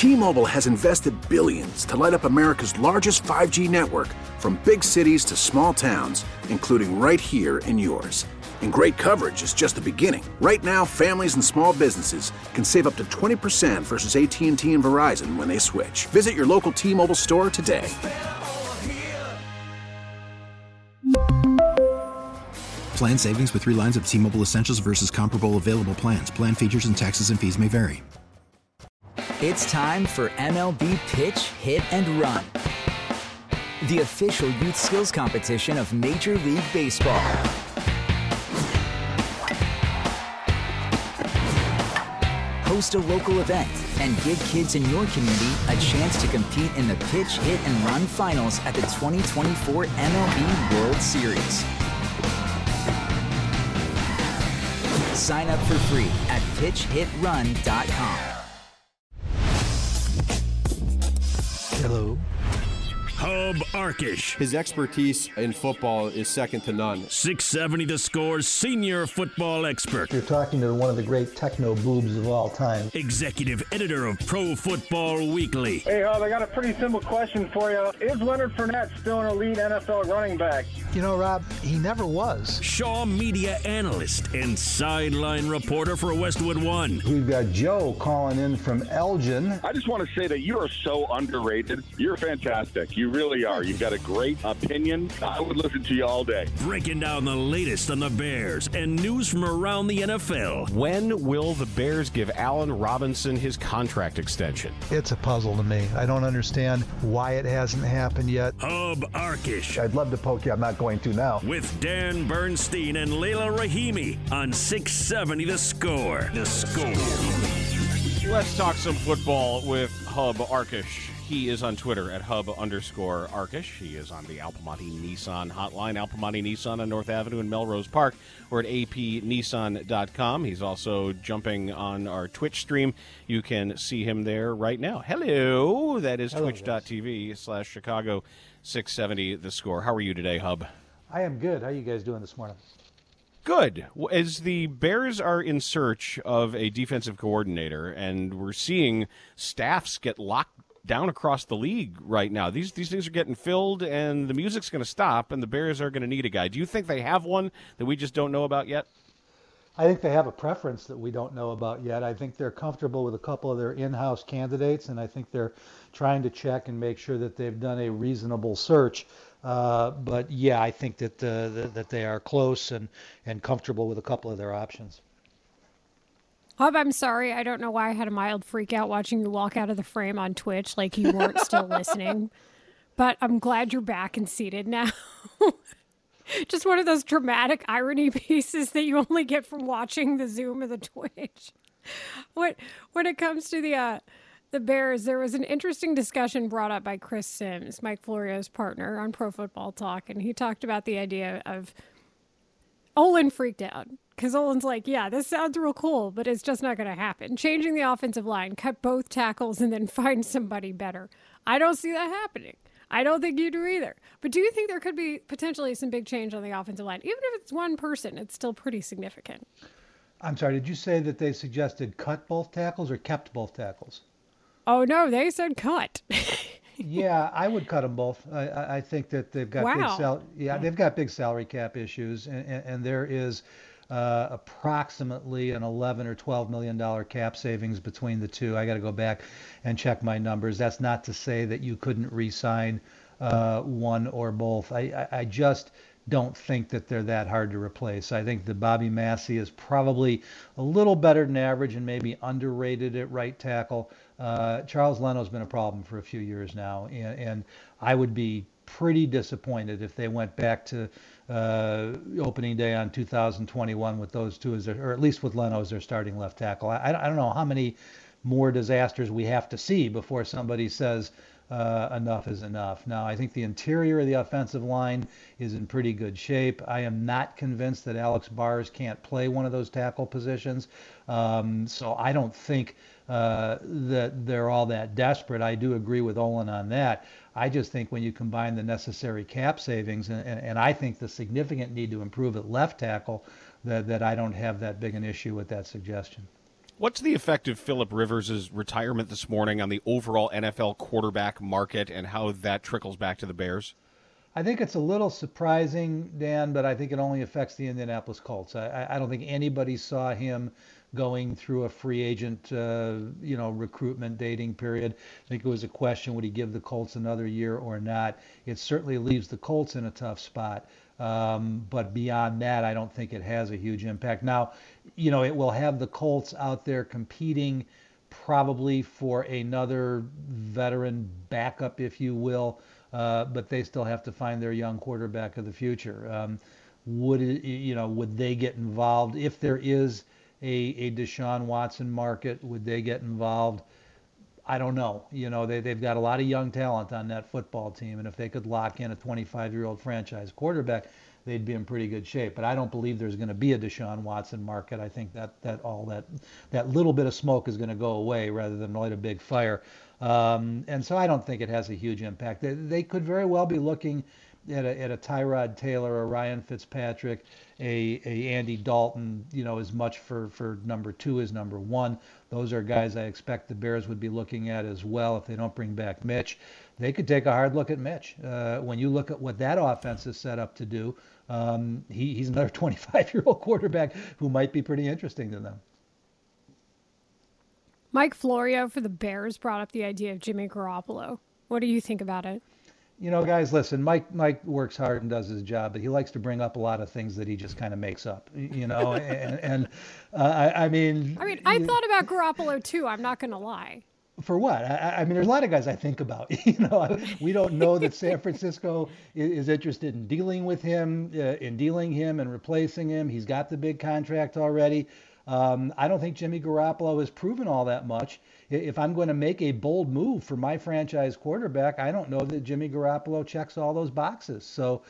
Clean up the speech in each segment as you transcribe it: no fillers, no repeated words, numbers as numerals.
T-Mobile has invested billions to light up America's largest 5G network, from big cities to small towns, including right here in yours. And great coverage is just the beginning. Right now, families and small businesses can save up to 20% versus AT&T and Verizon when they switch. Visit your local T-Mobile store today. Plan savings with 3 lines of T-Mobile Essentials versus comparable available plans. Plan features and taxes and fees may vary. It's time for MLB Pitch, Hit, and Run, the official youth skills competition of Major League Baseball. Host a local event and give kids in your community a chance to compete in the Pitch, Hit, and Run finals at the 2024 MLB World Series. Sign up for free at pitchhitrun.com. Hello. Hub Arkish. His expertise in football is second to none. 670 The Score's senior football expert. You're talking to one of the great techno boobs of all time. Executive editor of Pro Football Weekly. Hey, Hub, I got a pretty simple question for you. Is Leonard Fournette still an elite NFL running back? You know, Rob, he never was. Shaw media analyst and sideline reporter for Westwood One. We've got Joe calling in from Elgin. I just want to say that you are so underrated. You're fantastic. You really are. You've got a great opinion. I would listen to you all day. Breaking down the latest on the Bears and news from around the NFL. When will the Bears give Allen Robinson his contract extension? It's a puzzle to me. I don't understand why it hasn't happened yet. Hub Arkish. I'd love to poke you. I'm not going to now. With Dan Bernstein and Layla Rahimi on 670 The Score. The Score. Let's talk some football with Hub Arkish. He is on Twitter at Hub_Arkish. He is on the Alpamati Nissan hotline, Alpamati Nissan on North Avenue in Melrose Park, or at apnissan.com. He's also jumping on our Twitch stream. You can see him there right now. Hello. That is twitch.tv/Chicago 670 The Score. How are you today, Hub? I am good. How are you guys doing this morning? Good. As the Bears are in search of a defensive coordinator, and we're seeing staffs get locked down across the league right now. These things are getting filled, and the music's going to stop, and the Bears are going to need a guy. Do you think they have one that we just don't know about yet? I think they have a preference that we don't know about yet. I think they're comfortable with a couple of their in-house candidates, and I think they're trying to check and make sure that they've done a reasonable search. But yeah, I think that that they are close and comfortable with a couple of their options. Hub, I'm sorry. I don't know why I had a mild freak out watching you walk out of the frame on Twitch like you weren't still listening. But I'm glad you're back and seated now. Just one of those dramatic irony pieces that you only get from watching the Zoom or the Twitch. When it comes to the Bears, there was an interesting discussion brought up by Chris Sims, Mike Florio's partner on Pro Football Talk, and he talked about the idea of Olin freaked out. Because Olin's like, yeah, this sounds real cool, but it's just not going to happen. Changing the offensive line, cut both tackles, and then find somebody better. I don't see that happening. I don't think you do either. But do you think there could be potentially some big change on the offensive line? Even if it's one person, it's still pretty significant. I'm sorry, did you say that they suggested cut both tackles or kept both tackles? Oh, no, they said cut. Yeah, I would cut them both. I think that they've got they've got big salary cap issues, and there is approximately an $11 or $12 million cap savings between the two. I got to go back and check my numbers. That's not to say that you couldn't re-sign one or both. I just don't think that they're that hard to replace. I think that Bobby Massey is probably a little better than average and maybe underrated at right tackle. Charles Leno's been a problem for a few years now, and I would be pretty disappointed if they went back to opening day on 2021 with those two, or at least with Leno as their starting left tackle. I don't know how many more disasters we have to see before somebody says enough is enough. Now, I think the interior of the offensive line is in pretty good shape. I am not convinced that Alex Bars can't play one of those tackle positions. So I don't think that they're all that desperate. I do agree with Olin on that. I just think when you combine the necessary cap savings and I think the significant need to improve at left tackle, that I don't have that big an issue with that suggestion. What's the effect of Phillip Rivers' retirement this morning on the overall NFL quarterback market and how that trickles back to the Bears? I think it's a little surprising, Dan, but I think it only affects the Indianapolis Colts. I don't think anybody saw him going through a free agent, recruitment dating period. I think it was a question, would he give the Colts another year or not? It certainly leaves the Colts in a tough spot. But beyond that, I don't think it has a huge impact. Now, it will have the Colts out there competing probably for another veteran backup, if you will, but they still have to find their young quarterback of the future. Would they get involved if there is a Deshaun Watson market? Would they get involved? I don't know. They've got a lot of young talent on that football team, and if they could lock in a 25-year-old franchise quarterback, they'd be in pretty good shape. But I don't believe there's going to be a Deshaun Watson market. I think that little bit of smoke is going to go away rather than light a big fire. And so I don't think it has a huge impact. They could very well be looking at a Tyrod Taylor, a Ryan Fitzpatrick, a Andy Dalton, as much for number 2 as number 1. Those are guys I expect the Bears would be looking at as well if they don't bring back Mitch. They could take a hard look at Mitch. When you look at what that offense is set up to do, he's another 25-year-old quarterback who might be pretty interesting to them. Mike Florio for the Bears brought up the idea of Jimmy Garoppolo. What do you think about it? Guys, listen, Mike works hard and does his job, but he likes to bring up a lot of things that he just kind of makes up, I thought about Garoppolo too. I'm not going to lie. For what? I mean, there's a lot of guys I think about. We don't know that San Francisco is interested in dealing with him, and replacing him. He's got the big contract already. I don't think Jimmy Garoppolo has proven all that much. If I'm going to make a bold move for my franchise quarterback, I don't know that Jimmy Garoppolo checks all those boxes. So,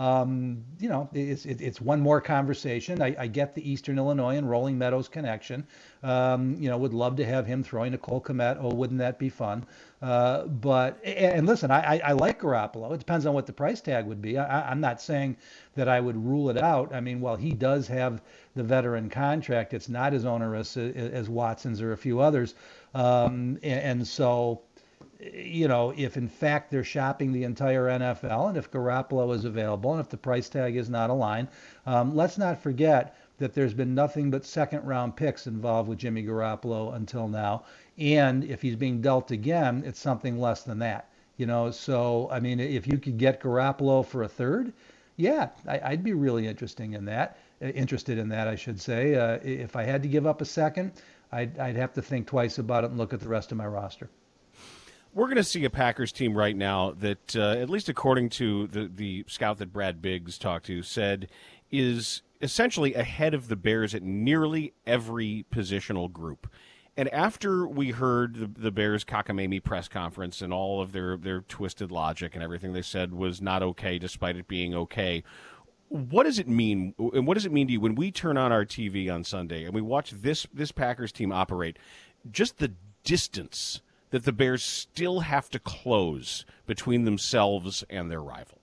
it's one more conversation. I get the Eastern Illinois and Rolling Meadows connection. Would love to have him throwing to Cole Kmet. Oh, wouldn't that be fun? But listen, I like Garoppolo. It depends on what the price tag would be. I'm not saying that I would rule it out. I mean, while he does have the veteran contract, it's not as onerous as Watson's or a few others. And so, if in fact they're shopping the entire NFL, and if Garoppolo is available, and if the price tag is not aligned, let's not forget that there's been nothing but second-round picks involved with Jimmy Garoppolo until now. And if he's being dealt again, it's something less than that. So, I mean, if you could get Garoppolo for a third, yeah, I'd be really interested in that, I should say. If I had to give up a second, I'd have to think twice about it and look at the rest of my roster. We're going to see a Packers team right now that, at least according to the scout that Brad Biggs talked to, said is essentially ahead of the Bears at nearly every positional group. And after we heard the Bears' cockamamie press conference and all of their twisted logic and everything they said was not okay despite it being okay, what does it mean? And what does it mean to you when we turn on our TV on Sunday and we watch this Packers team operate? Just the distance that the Bears still have to close between themselves and their rival.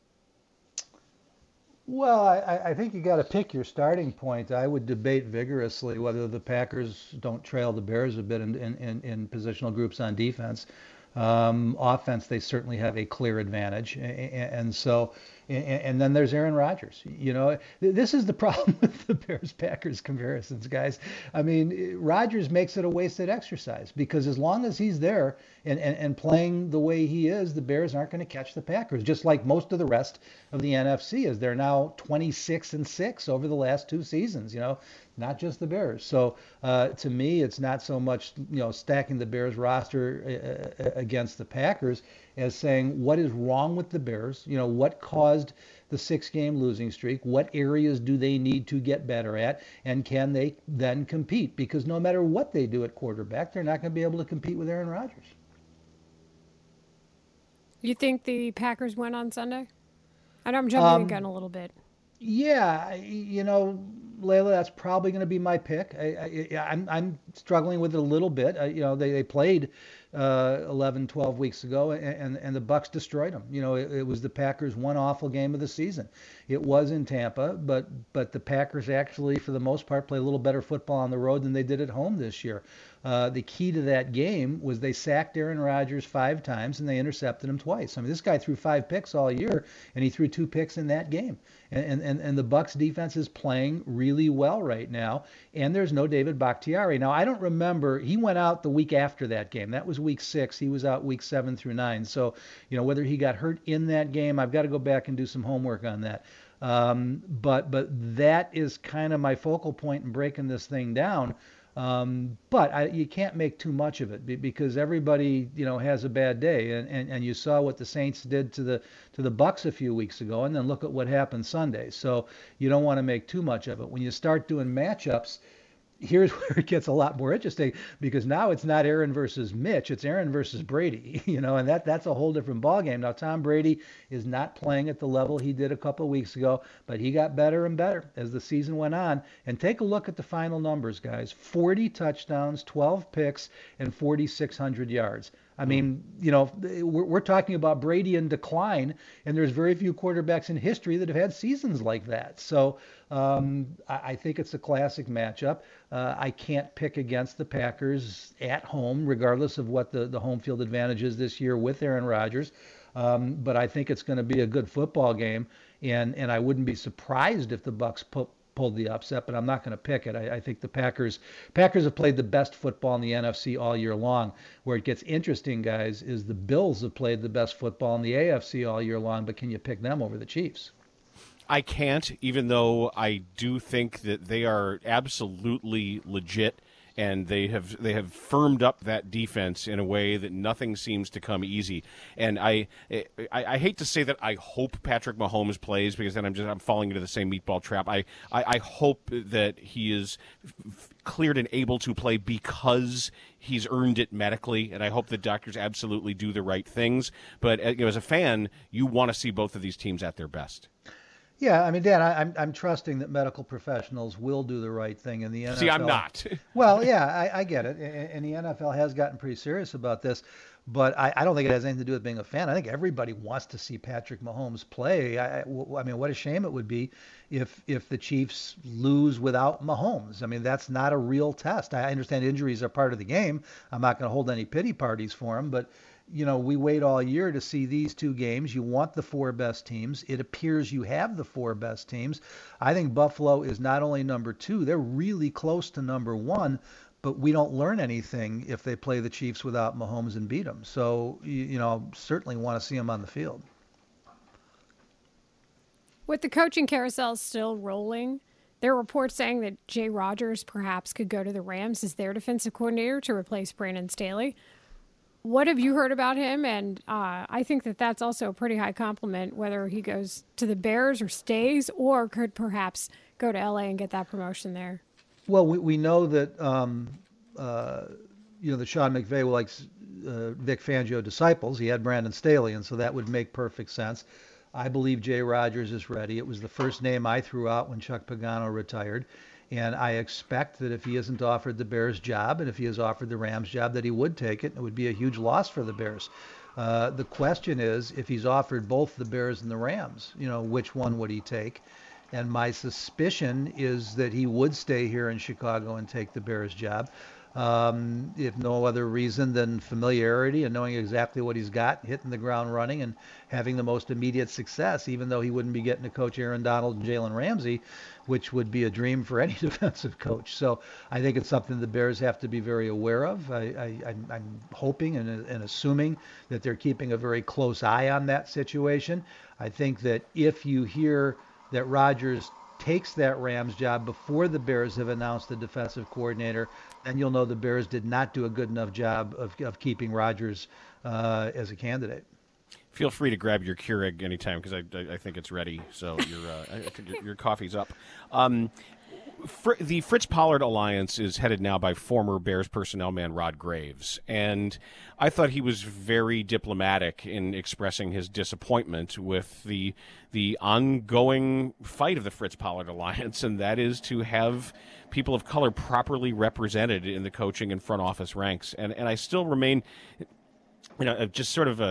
Well, I think you got to pick your starting point. I would debate vigorously whether the Packers don't trail the Bears a bit in positional groups on defense. Offense, they certainly have a clear advantage, and so. And then there's Aaron Rodgers. This is the problem with the Bears-Packers comparisons, guys. I mean, Rodgers makes it a wasted exercise because as long as he's there and playing the way he is, the Bears aren't going to catch the Packers, just like most of the rest of the NFC is. They're now 26-6 over the last 2 seasons, not just the Bears. So to me, it's not so much, stacking the Bears roster against the Packers as saying what is wrong with the Bears, what caused the 6-game losing streak, what areas do they need to get better at, and can they then compete? Because no matter what they do at quarterback, they're not going to be able to compete with Aaron Rodgers. You think the Packers win on Sunday? I know I'm jumping the gun a little bit. Yeah, Layla, that's probably going to be my pick. I'm struggling with it a little bit. They played 11, 12 weeks ago, and the Bucs destroyed them. It was the Packers' one awful game of the season. It was in Tampa, but the Packers actually, for the most part, play a little better football on the road than they did at home this year. The key to that game was they sacked Aaron Rodgers 5 times and they intercepted him twice. I mean, this guy threw 5 picks all year, and he threw 2 picks in that game. And the Bucs defense is playing really well right now, and there's no David Bakhtiari. Now, I don't remember, he went out the week after that game. That was week 6. He was out week 7 through 9. So, whether he got hurt in that game, I've got to go back and do some homework on that. But that is kind of my focal point in breaking this thing down. But you can't make too much of it because everybody, has a bad day, and you saw what the Saints did to the Bucs a few weeks ago, and then look at what happened Sunday. So you don't want to make too much of it. When you start doing matchups, here's where it gets a lot more interesting because now it's not Aaron versus Mitch, it's Aaron versus Brady, and that's a whole different ballgame. Now, Tom Brady is not playing at the level he did a couple of weeks ago, but he got better and better as the season went on. And take a look at the final numbers, guys. 40 touchdowns, 12 picks, and 4,600 yards. I mean, we're talking about Brady in decline, and there's very few quarterbacks in history that have had seasons like that. So I think it's a classic matchup. I can't pick against the Packers at home, regardless of what the home field advantage is this year with Aaron Rodgers. But I think it's going to be a good football game, and I wouldn't be surprised if the Bucs pulled the upset, but I'm not going to pick it. I think the Packers have played the best football in the NFC all year long. Where it gets interesting, guys, is the Bills have played the best football in the AFC all year long, but can you pick them over the Chiefs? I can't, even though I do think that they are absolutely legit, and they have firmed up that defense in a way that nothing seems to come easy. And I hate to say that I hope Patrick Mahomes plays, because then I'm falling into the same meatball trap. I hope that he is cleared and able to play because he's earned it medically, and I hope the doctors absolutely do the right things. But as a fan, you want to see both of these teams at their best. Yeah, I mean, Dan, I'm trusting that medical professionals will do the right thing in the NFL. See, I'm not. Well, yeah, I get it. And the NFL has gotten pretty serious about this. But I don't think it has anything to do with being a fan. I think everybody wants to see Patrick Mahomes play. I mean, what a shame it would be if the Chiefs lose without Mahomes. I mean, that's not a real test. I understand injuries are part of the game. I'm not going to hold any pity parties for him, but we wait all year to see these 2 games. You want the 4 best teams. It appears you have the 4 best teams. I think Buffalo is not only number 2, they're really close to number 1, but we don't learn anything if they play the Chiefs without Mahomes and beat them. So, certainly want to see them on the field. With the coaching carousel still rolling, there are reports saying that Jay Rodgers perhaps could go to the Rams as their defensive coordinator to replace Brandon Staley. What have you heard about him? And I think that that's also a pretty high compliment, whether he goes to the Bears or stays, or could perhaps go to LA and get that promotion there. Well, we know that that Sean McVay likes Vic Fangio disciples. He had Brandon Staley, and so that would make perfect sense. I believe Jay Rodgers is ready. It was the first name I threw out when Chuck Pagano retired. And I expect that if he isn't offered the Bears job, and if he is offered the Rams job, that he would take it. It would be a huge loss for the Bears. The question is, if he's offered both the Bears and the Rams, which one would he take? And my suspicion is that he would stay here in Chicago and take the Bears job. If no other reason than familiarity and knowing exactly what he's got, hitting the ground running and having the most immediate success, even though he wouldn't be getting to coach Aaron Donald and Jalen Ramsey, which would be a dream for any defensive coach. So I think it's something the Bears have to be very aware of. I'm hoping and assuming that they're keeping a very close eye on that situation. I think that if you hear that Rodgers takes that Rams job before the Bears have announced the defensive coordinator, then you'll know the Bears did not do a good enough job of keeping Rodgers as a candidate. Feel free to grab your Keurig anytime, because I think it's ready. So I think your coffee's up. the Fritz Pollard alliance is headed now by former Bears personnel man Rod Graves, and I thought he was very diplomatic in expressing his disappointment with the ongoing fight of the Fritz Pollard alliance, and that is to have people of color properly represented in the coaching and front office ranks. And I still remain, just sort of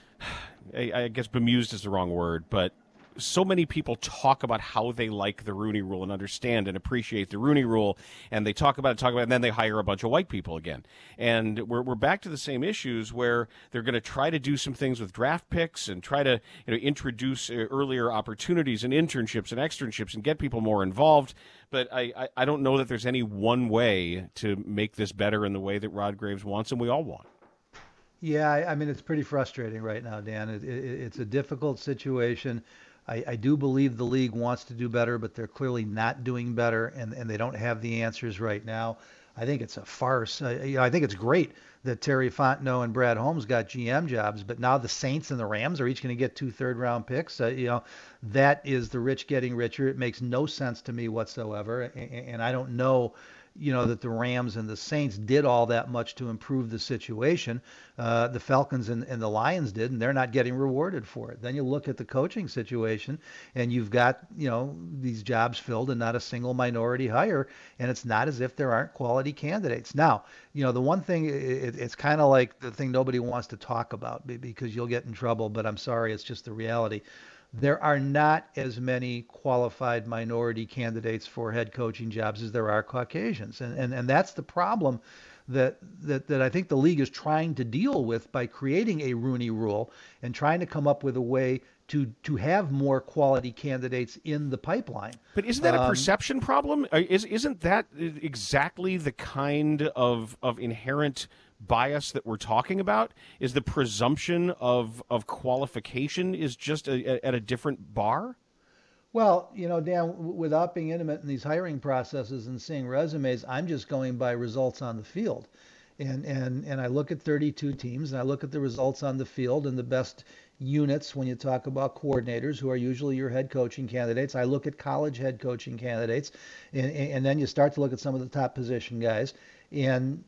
I guess bemused is the wrong word, but so many people talk about how they like the Rooney Rule and understand and appreciate the Rooney Rule, and they talk about it, and then they hire a bunch of white people again. And we're back to the same issues where they're going to try to do some things with draft picks and try to introduce earlier opportunities and internships and externships and get people more involved. But I don't know that there's any one way to make this better in the way that Rod Graves wants and we all want. Yeah, I mean, it's pretty frustrating right now, Dan. It's a difficult situation. I do believe the league wants to do better, but they're clearly not doing better, and they don't have the answers right now. I think it's a farce. I think it's great that Terry Fontenot and Brad Holmes got GM jobs, but now the Saints and the Rams are each going to get 2 third-round picks. That is the rich getting richer. It makes no sense to me whatsoever, and I don't know that the Rams and the Saints did all that much to improve the situation. The Falcons and the Lions did, and they're not getting rewarded for it. Then you look at the coaching situation, and you've got, these jobs filled and not a single minority hire, and it's not as if there aren't quality candidates. Now, the one thing, it's kind of like the thing nobody wants to talk about because you'll get in trouble, but I'm sorry, it's just the reality. There are not as many qualified minority candidates for head coaching jobs as there are Caucasians. And that's the problem that I think the league is trying to deal with by creating a Rooney Rule and trying to come up with a way to have more quality candidates in the pipeline. But isn't that a perception problem? Isn't that exactly the kind of inherent bias that we're talking about? Is the presumption of qualification is just at a different bar? Well, Dan, without being intimate in these hiring processes and seeing resumes, I'm just going by results on the field. And I look at 32 teams and I look at the results on the field and the best units when you talk about coordinators who are usually your head coaching candidates. I look at college head coaching candidates and then you start to look at some of the top position guys and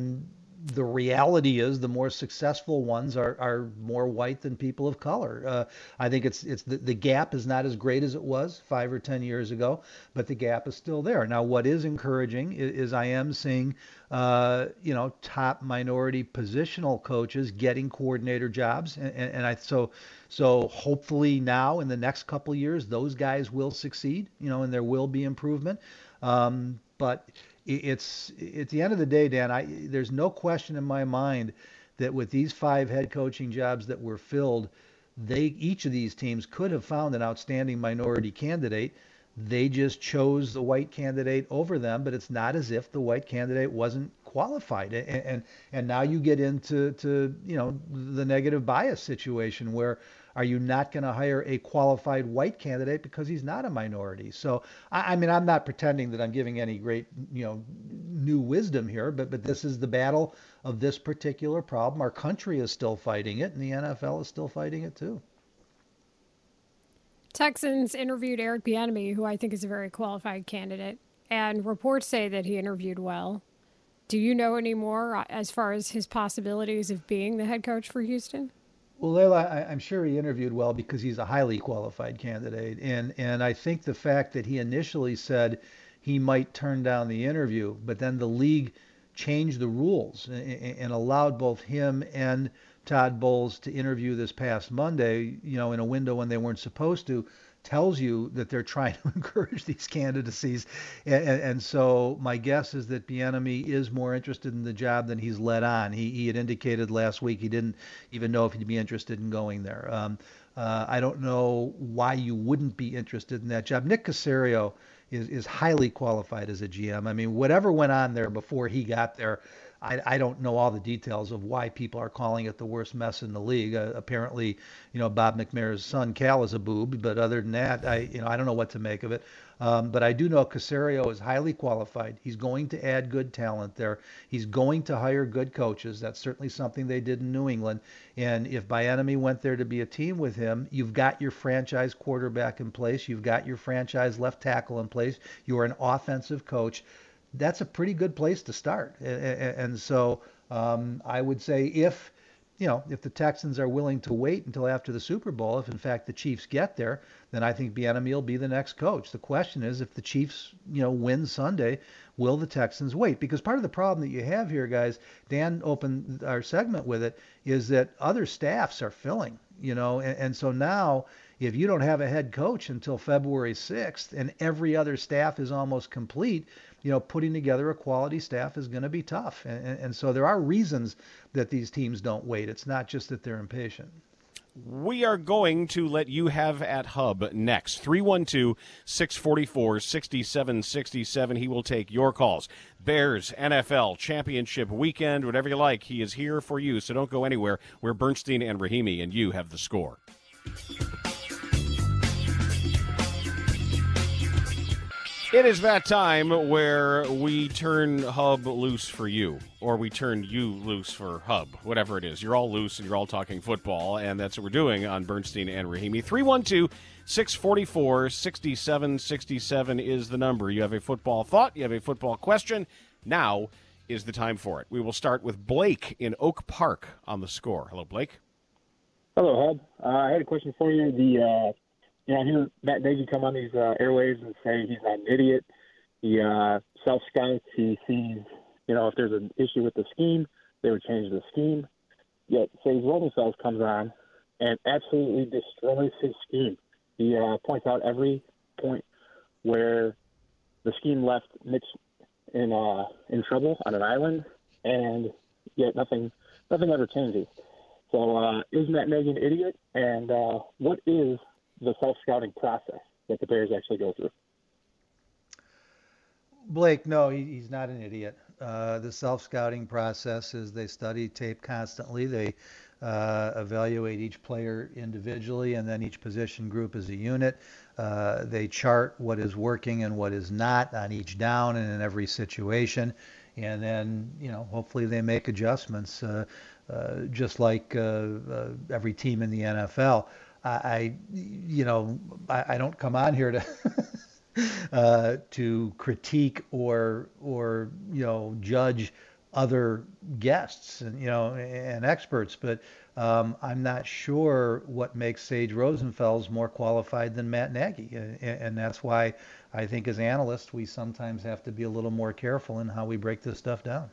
the reality is the more successful ones are more white than people of color. I think it's the gap is not as great as it was 5 or 10 years ago, but the gap is still there. Now, what is encouraging is I am seeing, top minority positional coaches getting coordinator jobs, so hopefully now in the next couple of years those guys will succeed, and there will be improvement. But it's at the end of the day, Dan, there's no question in my mind that with these 5 head coaching jobs that were filled, each of these teams could have found an outstanding minority candidate. They just chose the white candidate over them, but it's not as if the white candidate wasn't qualified. And now you get into the negative bias situation where are you not going to hire a qualified white candidate because he's not a minority? So, I mean, I'm not pretending that I'm giving any great, new wisdom here, but this is the battle of this particular problem. Our country is still fighting it, and the NFL is still fighting it too. Texans interviewed Eric Bieniemy, who I think is a very qualified candidate, and reports say that he interviewed well. Do you know any more as far as his possibilities of being the head coach for Houston? Well, Layla, I'm sure he interviewed well because he's a highly qualified candidate. And I think the fact that he initially said he might turn down the interview, but then the league changed the rules and allowed both him and Todd Bowles to interview this past Monday, in a window when they weren't supposed to, tells you that they're trying to encourage these candidacies. And so my guess is that Bieniemy is more interested in the job than he's let on. He had indicated last week he didn't even know if he'd be interested in going there. I don't know why you wouldn't be interested in that job. Nick Caserio is highly qualified as a GM. I mean, whatever went on there before he got there, I don't know all the details of why people are calling it the worst mess in the league. Apparently, Bob McNair's son Cal is a boob, but other than that, I don't know what to make of it. But I do know Caserio is highly qualified. He's going to add good talent there. He's going to hire good coaches. That's certainly something they did in New England. And if Bieniemy went there to be a team with him, you've got your franchise quarterback in place. You've got your franchise left tackle in place. You're an offensive coach. That's a pretty good place to start. And so I would say if the Texans are willing to wait until after the Super Bowl, if in fact the Chiefs get there, then I think Bieniemy will be the next coach. The question is, if the Chiefs, win Sunday, will the Texans wait? Because part of the problem that you have here, guys, Dan opened our segment with it, is that other staffs are filling, and so now if you don't have a head coach until February 6th and every other staff is almost complete, putting together a quality staff is going to be tough. And so there are reasons that these teams don't wait. It's not just that they're impatient. We are going to let you have at Hub next. 312-644-6767. He will take your calls. Bears, NFL, championship weekend, whatever you like. He is here for you, so don't go anywhere. We're Bernstein and Rahimi, and you have the score. It is that time where we turn Hub loose for you, or we turn you loose for Hub, whatever it is. You're all loose and you're all talking football, and that's what we're doing on Bernstein and Rahimi. 312-644-6767 is the number. You have a football thought, you have a football question. Now is the time for it. We will start with Blake in Oak Park on the score. Hello, Blake. Hello, Hub. I had a question for you. I hear Matt Nagy come on these airwaves and say he's not an idiot. He self-scouts. He sees, if there's an issue with the scheme, they would change the scheme. Yet, Sage Rosenfels comes on and absolutely destroys his scheme. He points out every point where the scheme left Mitch in trouble on an island, and yet nothing ever changes. So is Matt Nagy an idiot? And what is the self-scouting process that the Bears actually go through? Blake, no, he's not an idiot. The self-scouting process is they study tape constantly. They evaluate each player individually, and then each position group as a unit. They chart what is working and what is not on each down and in every situation. And then, hopefully they make adjustments, just like every team in the NFL. I don't come on here to critique or judge other guests and experts, but I'm not sure what makes Sage Rosenfels more qualified than Matt Nagy, and that's why I think as analysts we sometimes have to be a little more careful in how we break this stuff down.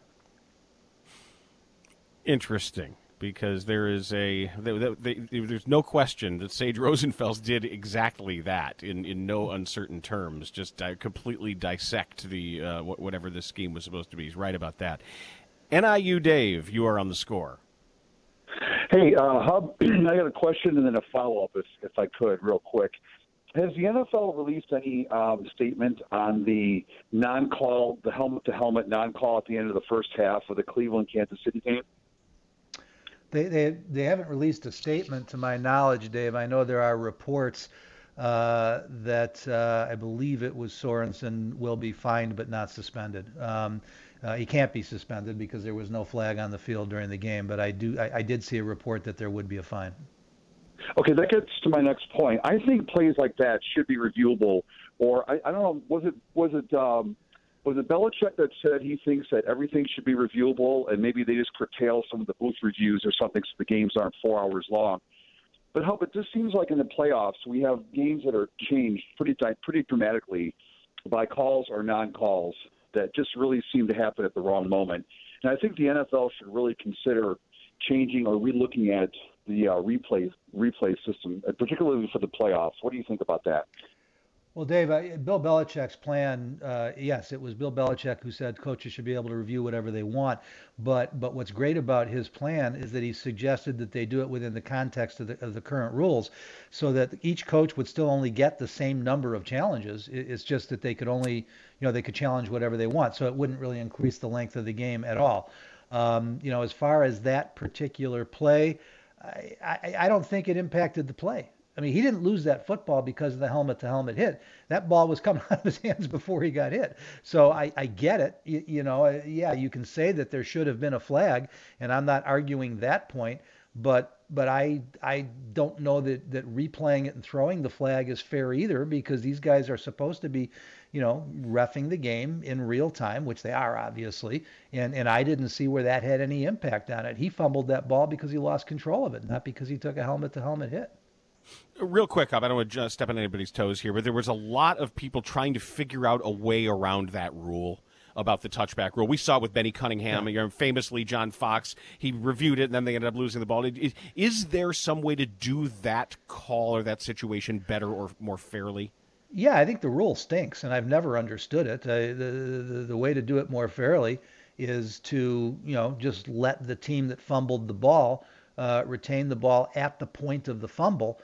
Interesting. Because there's no question that Sage Rosenfels did exactly that in no uncertain terms, just completely dissect the whatever this scheme was supposed to be. He's right about that. NIU Dave, you are on the score. Hey, Hub, I got a question and then a follow-up, if I could, real quick. Has the NFL released any statement on the non-call, the helmet-to-helmet non-call at the end of the first half of the Cleveland-Kansas City game? They haven't released a statement to my knowledge, Dave. I know there are reports that I believe it was Sorensen will be fined but not suspended. He can't be suspended because there was no flag on the field during the game, but I did see a report that there would be a fine. Okay, that gets to my next point. I think plays like that should be reviewable, or I don't know, was it Belichick that said he thinks that everything should be reviewable, and maybe they just curtail some of the booth reviews or something so the games aren't 4 hours long? But it just seems like in the playoffs we have games that are changed pretty dramatically by calls or non-calls that just really seem to happen at the wrong moment. And I think the NFL should really consider changing or relooking at the replay system, particularly for the playoffs. What do you think about that? Well, Dave, Bill Belichick's plan, yes, it was Bill Belichick who said coaches should be able to review whatever they want. But what's great about his plan is that he suggested that they do it within the context of the current rules, so that each coach would still only get the same number of challenges. It's just that they could only, they could challenge whatever they want. So it wouldn't really increase the length of the game at all. As far as that particular play, I don't think it impacted the play. I mean, he didn't lose that football because of the helmet-to-helmet hit. That ball was coming out of his hands before he got hit. So I get it. Yeah, you can say that there should have been a flag, and I'm not arguing that point. But I don't know that replaying it and throwing the flag is fair either, because these guys are supposed to be, reffing the game in real time, which they are obviously. And I didn't see where that had any impact on it. He fumbled that ball because he lost control of it, not because he took a helmet-to-helmet hit. Real quick, I don't want to step on anybody's toes here, but there was a lot of people trying to figure out a way around that rule about the touchback rule. We saw it with Benny Cunningham, famously John Fox. He reviewed it, and then they ended up losing the ball. Is there some way to do that call or that situation better or more fairly? Yeah, I think the rule stinks, and I've never understood it. The way to do it more fairly is to, just let the team that fumbled the ball retain the ball at the point of the fumble.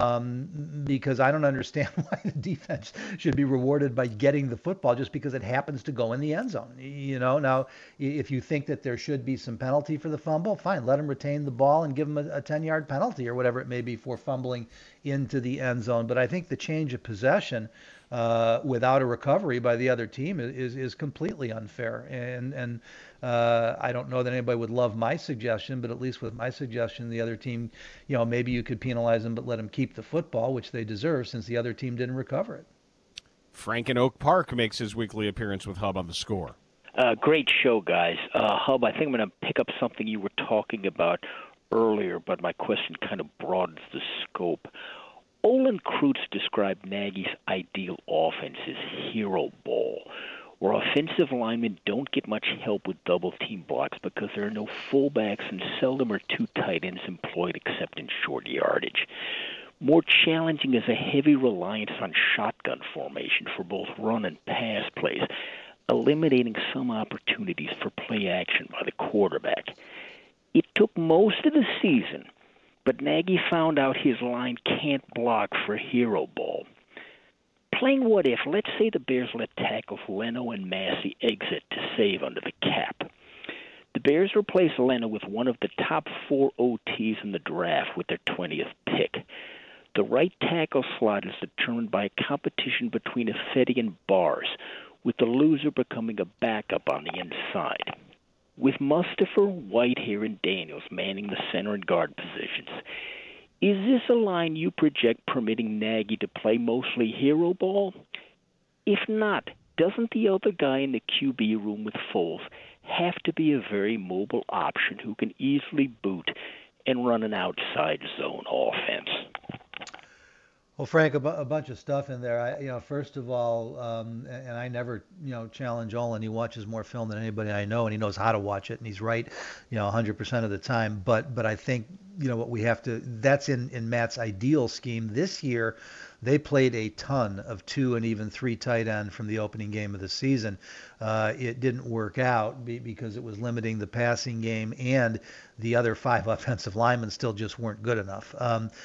Because I don't understand why the defense should be rewarded by getting the football just because it happens to go in the end zone. Now, if you think that there should be some penalty for the fumble, fine, let them retain the ball and give them a 10-yard penalty or whatever it may be for fumbling into the end zone. But I think the change of possession without a recovery by the other team is completely unfair. And I don't know that anybody would love my suggestion, but at least with my suggestion, the other team, maybe you could penalize them but let them keep the football, which they deserve since the other team didn't recover it. Frank in Oak Park makes his weekly appearance with Hub on the Score. Great show, guys. Hub, I think I'm going to pick up something you were talking about earlier, but my question kind of broadens the scope. Olin Kreutz described Nagy's ideal offense as hero ball, where offensive linemen don't get much help with double-team blocks because there are no fullbacks and seldom are two tight ends employed except in short yardage. More challenging is a heavy reliance on shotgun formation for both run and pass plays, eliminating some opportunities for play action by the quarterback. It took most of the season, but Nagy found out his line can't block for hero ball. Playing what if, let's say the Bears let tackles Leno and Massey exit to save under the cap. The Bears replace Leno with one of the top 4 OTs in the draft with their 20th pick. The right tackle slot is determined by a competition between Ifedi and Bars, with the loser becoming a backup on the inside. With Mustipher, Whitehair, and Daniels manning the center and guard positions, is this a line you project permitting Nagy to play mostly hero ball? If not, doesn't the other guy in the QB room with Foles have to be a very mobile option who can easily boot and run an outside zone offense? Well, Frank, a bunch of stuff in there. First of all, and I never, challenge Olin. He watches more film than anybody I know, and he knows how to watch it, and he's right, 100% of the time. But I think, what we have to, that's in Matt's ideal scheme. This year, they played a ton of 2 and even 3 tight end from the opening game of the season. It didn't work out because it was limiting the passing game, and the other 5 offensive linemen still just weren't good enough.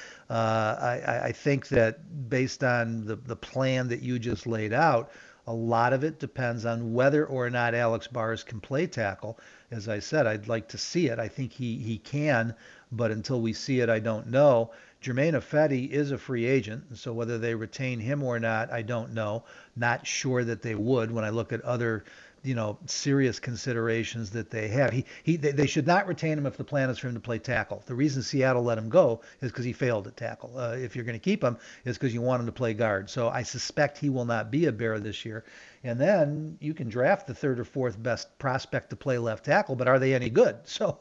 I think that based on the plan that you just laid out, a lot of it depends on whether or not Alex Bars can play tackle. As I said, I'd like to see it. I think he can, but until we see it, I don't know. Germain Ifedi is a free agent, so whether they retain him or not, I don't know. Not sure that they would when I look at other serious considerations that they have. They should not retain him if the plan is for him to play tackle. The reason Seattle let him go is because he failed at tackle. If you're going to keep him, it's because you want him to play guard. So I suspect he will not be a Bear this year. And then you can draft the 3rd or 4th best prospect to play left tackle, but are they any good? So,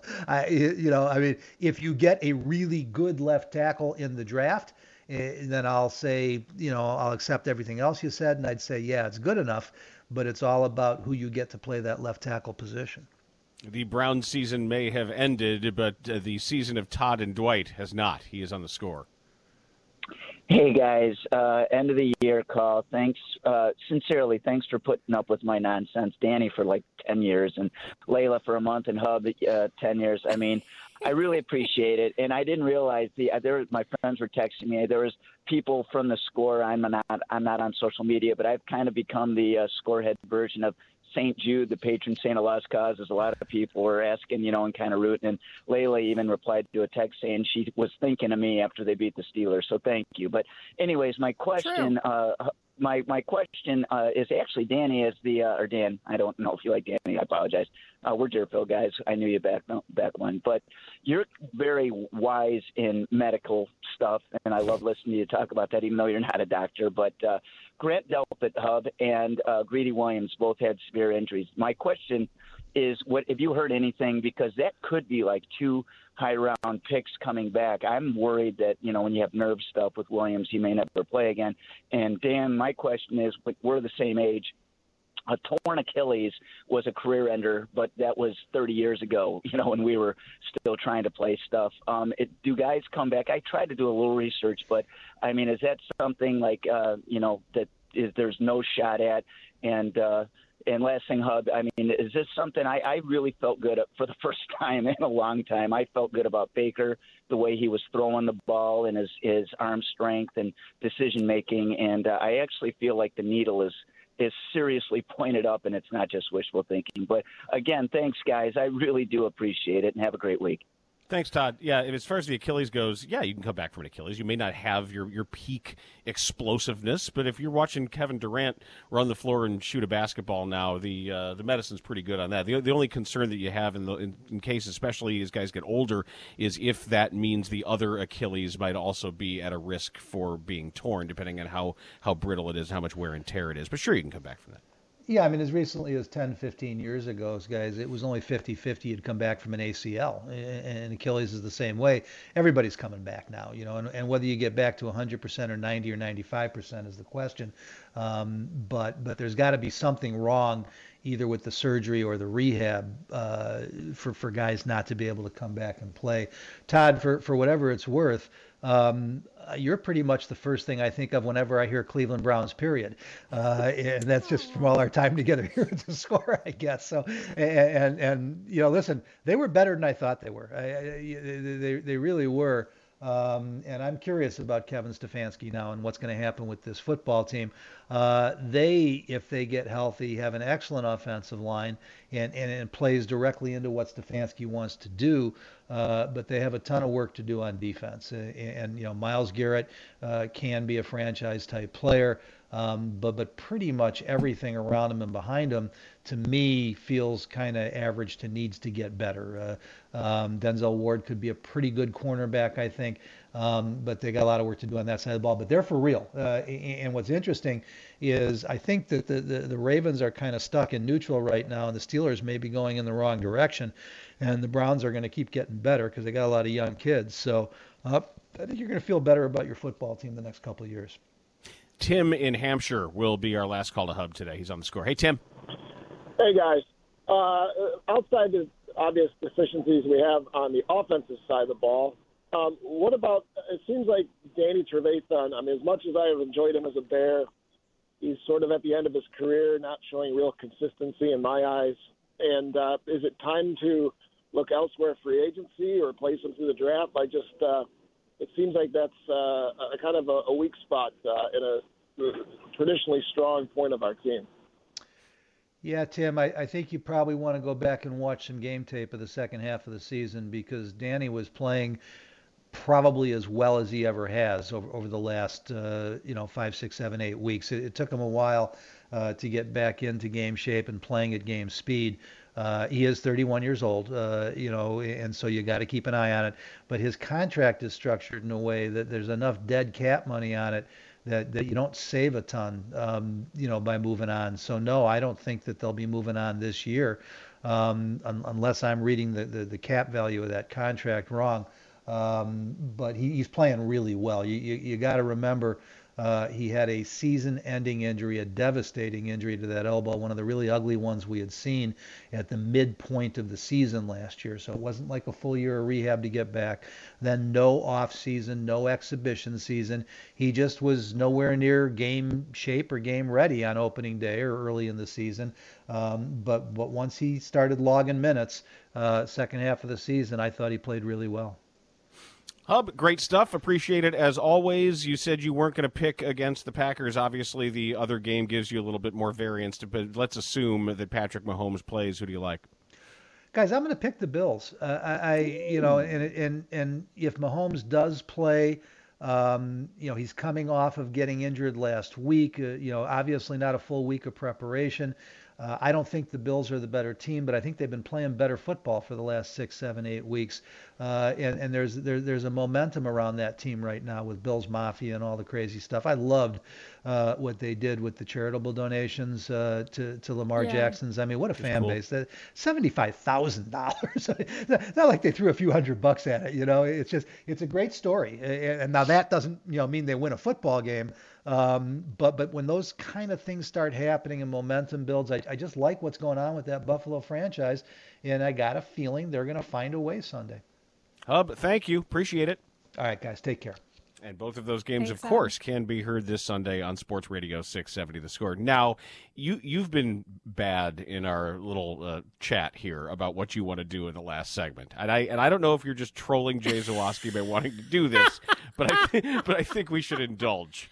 if you get a really good left tackle in the draft, then I'll say, I'll accept everything else you said, and I'd say, yeah, it's good enough. But it's all about who you get to play that left tackle position. The Brown season may have ended, but the season of Todd and Dwight has not. He is on the Score. Hey, guys. End of the year call. Thanks. Sincerely, thanks for putting up with my nonsense. Danny for like 10 years and Layla for a month and Hub 10 years. I mean, I really appreciate it. And I didn't realize my friends were texting me. There was people from the Score. I'm not on social media, but I've kind of become the Scorehead version of St. Jude, the patron saint of lost causes. A lot of people were asking, and kind of rooting. And Layla even replied to a text saying she was thinking of me after they beat the Steelers. So thank you. But anyways, my question, my question is actually Danny or Dan. I don't know if you like Danny. I apologize. We're Deerfield guys. I knew you back when. But you're very wise in medical stuff, and I love listening to you talk about that, even though you're not a doctor. But Grant Delpit, Hub, and Greedy Williams both had severe injuries. My question is, have you heard anything? Because that could be like 2 high-round picks coming back. I'm worried that, when you have nerve stuff with Williams, he may never play again. And, Dan, my question is, we're the same age. A torn Achilles was a career ender, but that was 30 years ago, when we were still trying to play stuff. Do guys come back? I tried to do a little research, but, is that something like, that there's no shot at? And last thing, Hub, is this something I really felt good at for the first time in a long time? I felt good about Baker, the way he was throwing the ball and his arm strength and decision-making. And I actually feel like the needle is seriously pointed up, and it's not just wishful thinking. But, again, thanks, guys. I really do appreciate it, and have a great week. Thanks, Todd. Yeah, as far as the Achilles goes, yeah, you can come back from an Achilles. You may not have your peak explosiveness, but if you're watching Kevin Durant run the floor and shoot a basketball now, the medicine's pretty good on that. The only concern that you have in case, especially as guys get older, is if that means the other Achilles might also be at a risk for being torn, depending on how brittle it is, how much wear and tear it is. But sure, you can come back from that. Yeah, as recently as 10, 15 years ago, guys, it was only 50-50 you'd come back from an ACL, and Achilles is the same way. Everybody's coming back now, and whether you get back to 100% or 90 or 95% is the question. But there's got to be something wrong either with the surgery or the rehab for guys not to be able to come back and play. Todd, for whatever it's worth, you're pretty much the first thing I think of whenever I hear Cleveland Browns, period. And that's just from all our time together here at the Score, I guess. So, and listen, they were better than I thought they were. They really were. And I'm curious about Kevin Stefanski now and what's going to happen with this football team. If they get healthy, have an excellent offensive line and it plays directly into what Stefanski wants to do. But they have a ton of work to do on defense. And Myles Garrett can be a franchise-type player, but pretty much everything around him and behind him, to me, feels kind of average to needs to get better. Denzel Ward could be a pretty good cornerback, I think, but they got a lot of work to do on that side of the ball. But they're for real. And what's interesting is I think that the Ravens are kind of stuck in neutral right now, and the Steelers may be going in the wrong direction. And the Browns are going to keep getting better because they got a lot of young kids. So I think you're going to feel better about your football team the next couple of years. Tim in Hampshire will be our last call to Hub today. He's on the Score. Hey, Tim. Hey, guys. Outside the obvious deficiencies we have on the offensive side of the ball, what about – it seems like Danny Trevathan, as much as I have enjoyed him as a Bear, he's sort of at the end of his career, not showing real consistency in my eyes. And is it time to look elsewhere, free agency, or place him through the draft? It seems like that's a kind of a weak spot in a traditionally strong point of our team. Yeah, Tim, I think you probably want to go back and watch some game tape of the second half of the season because Danny was playing probably as well as he ever has over the last 5, 6, 7, 8 weeks. It took him a while to get back into game shape and playing at game speed. He is 31 years old, and so you got to keep an eye on it. But his contract is structured in a way that there's enough dead cap money on it that you don't save a ton, by moving on. So no, I don't think that they'll be moving on this year, unless I'm reading the cap value of that contract wrong. But he's playing really well. You got to remember. He had a season-ending injury, a devastating injury to that elbow, one of the really ugly ones we had seen at the midpoint of the season last year. So it wasn't like a full year of rehab to get back. Then no off-season, no exhibition season. He just was nowhere near game shape or game ready on opening day or early in the season. But once he started logging minutes, second half of the season, I thought he played really well. Hub, great stuff. Appreciate it as always. You said you weren't going to pick against the Packers. Obviously, the other game gives you a little bit more variance, but let's assume that Patrick Mahomes plays. Who do you like? Guys, I'm going to pick the Bills. And if Mahomes does play, he's coming off of getting injured last week. Obviously not a full week of preparation. I don't think the Bills are the better team, but I think they've been playing better football for the last 6, 7, 8 weeks. And there's a momentum around that team right now with Bills Mafia and all the crazy stuff. I loved what they did with the charitable donations to Lamar Jackson's. I mean, what a fan base! $75,000. Not like they threw a few $100 at it. It's a great story. And now that doesn't mean they win a football game. But when those kind of things start happening and momentum builds, I just like what's going on with that Buffalo franchise, and I got a feeling they're going to find a way Sunday. Hub, thank you. Appreciate it. All right, guys, take care. And both of those games, of course, can be heard this Sunday on Sports Radio 670 The Score. Now, you've been bad in our little chat here about what you want to do in the last segment, and I don't know if you're just trolling Jay Zawaski by wanting to do this, but I think we should indulge.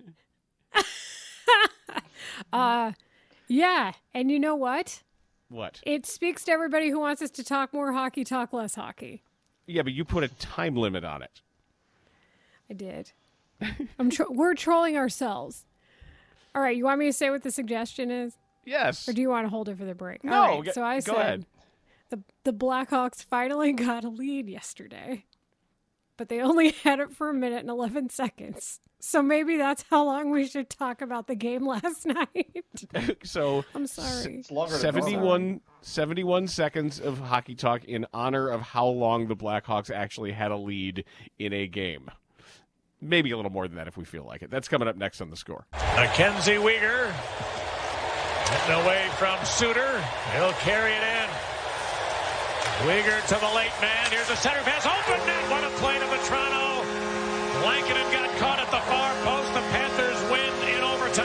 Yeah, and you know what? What? It speaks to everybody who wants us to talk more hockey, talk less hockey. Yeah, but you put a time limit on it. I did. We're trolling ourselves. All right, you want me to say what the suggestion is? Yes. Or do you want to hold it for the break? No, all right, so I go said ahead. The Blackhawks finally got a lead yesterday, but they only had it for 1 minute and 11 seconds. So maybe that's how long we should talk about the game last night. So I'm sorry. It's longer than 71 seconds of hockey talk in honor of how long the Blackhawks actually had a lead in a game. Maybe a little more than that if we feel like it. That's coming up next on The Score. Mackenzie Weegar getting away from Suter. He'll carry it in. Weegar to the late man. Here's a center pass. Open net. What a play to Vetrano. Lankinen got caught at the far post. The Panthers win in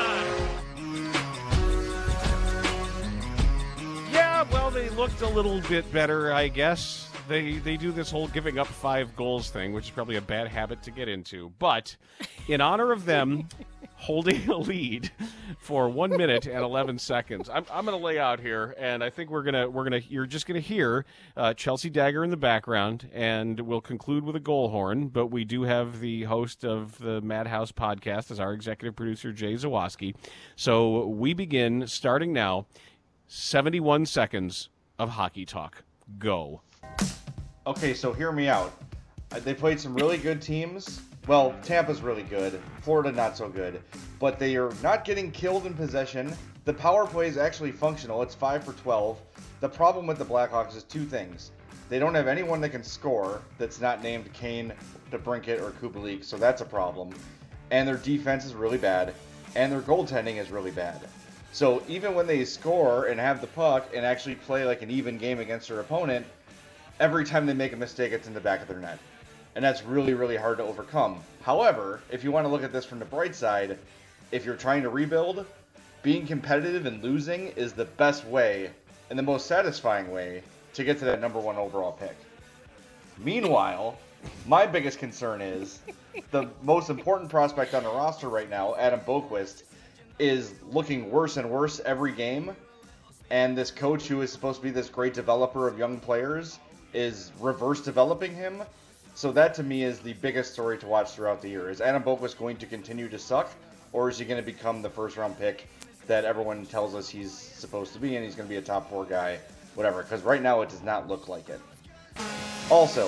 overtime. Yeah, well, they looked a little bit better, I guess. They do this whole giving up 5 goals thing, which is probably a bad habit to get into. But in honor of them holding a lead for 1 minute and 11 seconds, I'm going to lay out here, and I think you're just gonna hear Chelsea Dagger in the background, and we'll conclude with a goal horn. But we do have the host of the Madhouse podcast as our executive producer, Jay Zawaski. So we begin starting now. 71 seconds of hockey talk. Go. Okay, so hear me out. They played some really good teams. Well, Tampa's really good. Florida not so good. But they are not getting killed in possession. The power play is actually functional. It's 5 for 12. The problem with the Blackhawks is 2 things. They don't have anyone that can score that's not named Kane, DeBrincat, or Kubalik, so that's a problem. And their defense is really bad. And their goaltending is really bad. So even when they score and have the puck and actually play like an even game against their opponent, every time they make a mistake, it's in the back of their net. And that's really, really hard to overcome. However, if you want to look at this from the bright side, if you're trying to rebuild, being competitive and losing is the best way and the most satisfying way to get to that number 1 overall pick. Meanwhile, my biggest concern is the most important prospect on the roster right now, Adam Boqvist, is looking worse and worse every game. And this coach who is supposed to be this great developer of young players is reverse developing him. So that to me is the biggest story to watch throughout the year. Is Adam Boqvist going to continue to suck, or is he going to become the first round pick that everyone tells us he's supposed to be, and he's going to be a top 4 guy, whatever? Because right now it does not look like it. Also,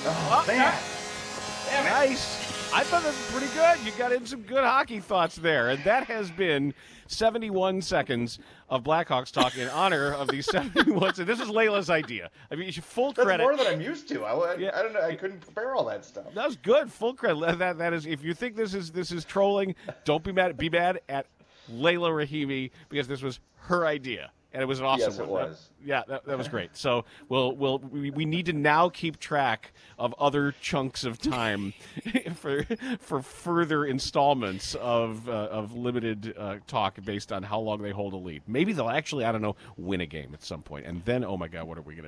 Nice. I thought that was pretty good. You got in some good hockey thoughts there. And that has been 71 seconds of Blackhawks talk in honor of these 71. So this is Layla's idea. I mean, full credit. That's more than I'm used to. I don't know. I couldn't prepare all that stuff. That was good. Full credit. That is. If you think this is trolling, don't be mad. Be mad at Layla Rahimi because this was her idea. And it was an awesome Yes, it one. was. That was great. So we need to now keep track of other chunks of time for further installments of limited talk based on how long they hold a lead. Maybe they'll actually, I don't know, win a game at some point. And then, oh my God, what are we going to do?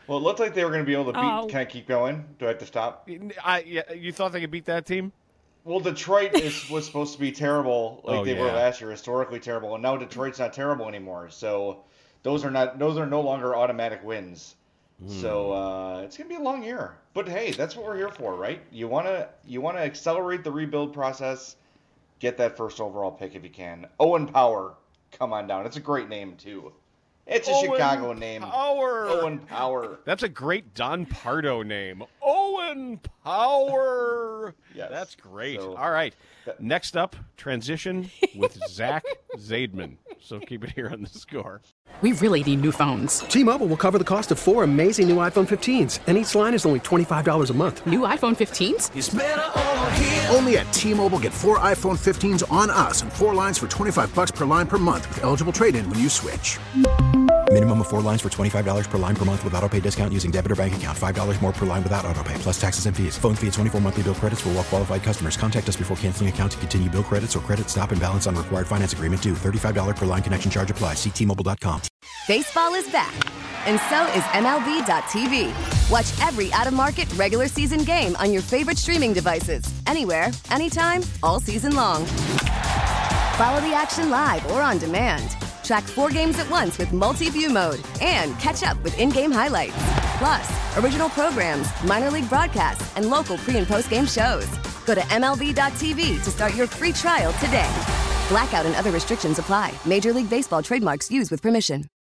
Well, it looked like they were going to be able to beat. Can I keep going? Do I have to stop? You thought they could beat that team? Well, Detroit was supposed to be terrible, like they were last year, historically terrible, and now Detroit's not terrible anymore. So those are no longer automatic wins. So it's gonna be a long year. But hey, that's what we're here for, right? You wanna accelerate the rebuild process, get that first overall pick if you can. Owen Power, come on down. It's a great name too. It's a Chicago name. Owen Power. That's a great Don Pardo name. Owen Power. Yes. That's great. So, all right. Next up, transition with Zach Zaidman. So keep it here on The Score. We really need new phones. T-Mobile will cover the cost of 4 amazing new iPhone 15s, and each line is only $25 a month. New iPhone 15s? It's better over here. Only at T-Mobile, get 4 iPhone 15s on us and 4 lines for $25 per line per month with eligible trade-in when you switch. Minimum of 4 lines for $25 per line per month with autopay discount using debit or bank account. $5 more per line without autopay, plus taxes and fees. Phone fee at 24 monthly bill credits for well-qualified customers. Contact us before canceling account to continue bill credits or credit stop and balance on required finance agreement due. $35 per line connection charge applies. See T-Mobile.com. Baseball is back, and so is MLB.tv. Watch every out-of-market regular season game on your favorite streaming devices. Anywhere, anytime, all season long. Follow the action live or on demand. Track 4 games at once with multi-view mode and catch up with in-game highlights. Plus, original programs, minor league broadcasts, and local pre- and post-game shows. Go to MLB.tv to start your free trial today. Blackout and other restrictions apply. Major League Baseball trademarks used with permission.